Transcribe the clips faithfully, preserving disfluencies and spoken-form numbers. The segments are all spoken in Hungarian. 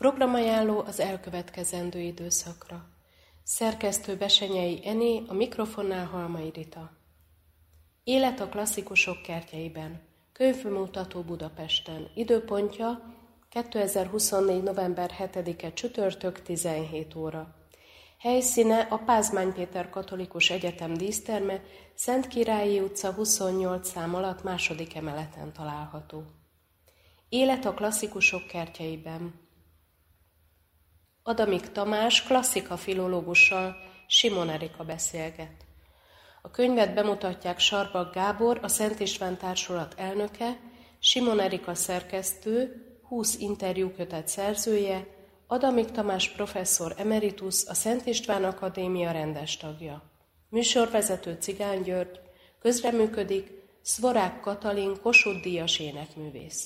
Programajánló az elkövetkezendő időszakra. Szerkesztő Besenyei Eni, a mikrofonnál Halmai Rita. Élet a klasszikusok kertjeiben. Könyvbemutató Budapesten. Időpontja kétezer-huszonnégy. november hetedike csütörtök tizenhét óra. Helyszíne a Pázmány Péter Katolikus Egyetem díszterme, Szentkirályi utca huszonnyolc szám alatt második emeleten található. Élet a klasszikusok kertjeiben. Adamik Tamás klasszika filológussal Simon Erika beszélget. A könyvet bemutatják Sarbak Gábor, a Szent István Társulat elnöke, Simon Erika szerkesztő, húsz interjúkötet szerzője, Adamik Tamás professzor emeritus, a Szent István Akadémia rendes tagja. Műsorvezető Cigány György, közreműködik Szvorák Katalin, Kossuth-díjas énekművész.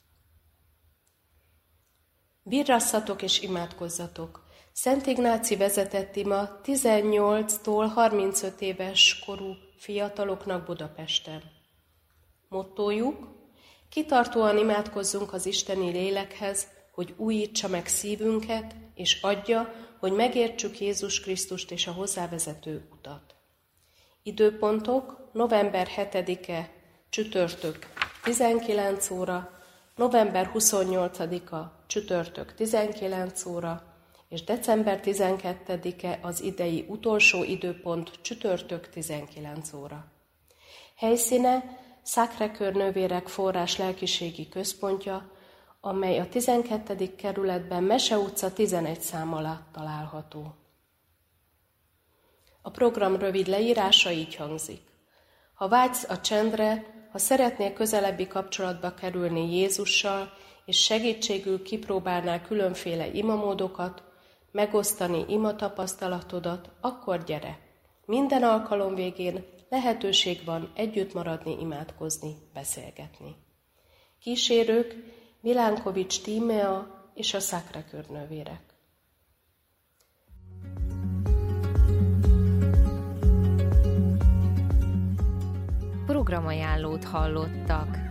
Virrasszatok és imádkozzatok! Szent Ignáci vezetett ima tizennyolctól harmincöt éves korú fiataloknak Budapesten. Mottójuk: kitartóan imádkozzunk az isteni lélekhez, hogy újítsa meg szívünket, és adja, hogy megértsük Jézus Krisztust és a hozzávezető utat. Időpontok: november hetedike csütörtök tizenkilenc óra, november huszonnyolcadika csütörtök tizenkilenc óra, és december tizenkettedike az idei utolsó időpont csütörtök tizenkilenc óra. Helyszíne Sacré-Cœur nővérek forrás lelkiségi központja, amely a tizenkettedik kerületben Mese utca tizenegy szám alatt található. A program rövid leírása így hangzik. Ha vágysz a csendre, ha szeretnél közelebbi kapcsolatba kerülni Jézussal, és segítségül kipróbálnál különféle imamódokat, megosztani imatapasztalatodat, akkor gyere! Minden alkalom végén lehetőség van együtt maradni, imádkozni, beszélgetni. Kísérők Vilánkovics Tímea és a Sacré-Cœur nővérek. Programajánlót hallottak.